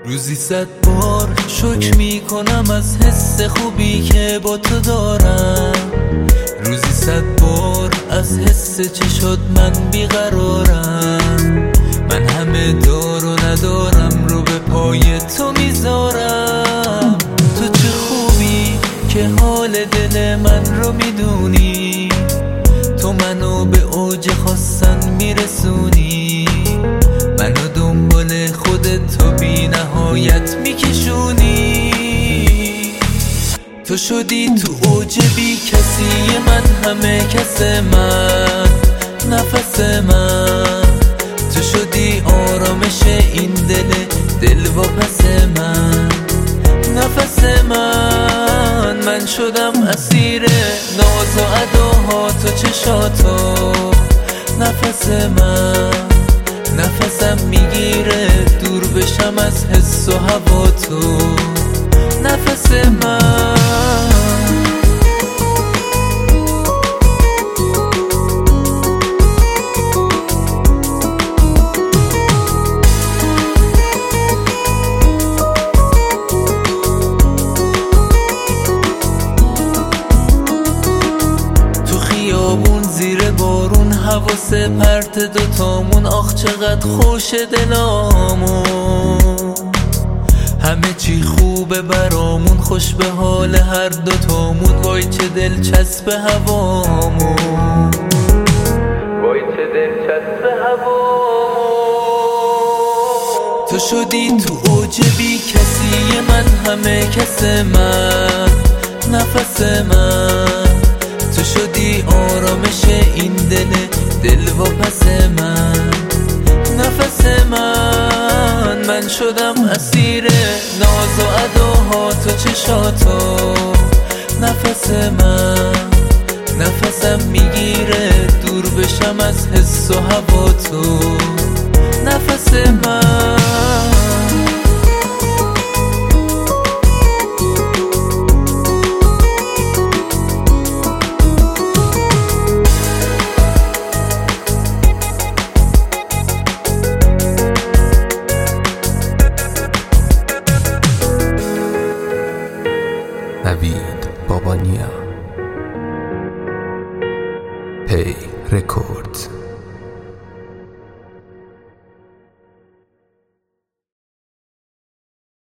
روزی 100 بار شکر میکنم از حس خوبی که با تو دارم. روزی 100 بار از حس چشات من بیقرارم. من همه دار و ندارم رو به پای تو میذارم. تو چه خوبی که حال دل من رو میدونی. تو منو به اوج خواستن میرسونی. منو دنبال خودت تو بی نهایت میکشونی. تو شدی تو اوج بی کسی من، همه کس من، نفس من. تو شدی آرامش این دل و پس من، نفس من. من شدم اسیر ناز و اداهات و چشاتو. نفس من، نفسم میگیره دور بشم از حس و هوا تو. نفس من. تو خیابون زیر بارون حواس پرت دوتامون، آخ چقدر خوش دلامون. همه چی خوبه برامون، خوش به حال هر دوتامون. وای چه دلچسب هوامون، وای چه دلچسب هوامون. تو شدی تو اوج بی کسی من، همه کس من، نفس من. تو شدی آرامش این دل و پس من، نفس من. من شدم اسیر ناز و اداهات و چشاتو. نفس من، نفسم میگیره دور بشم از حس و هوا تو. نفس من. نوید بابانیا پی رکورد.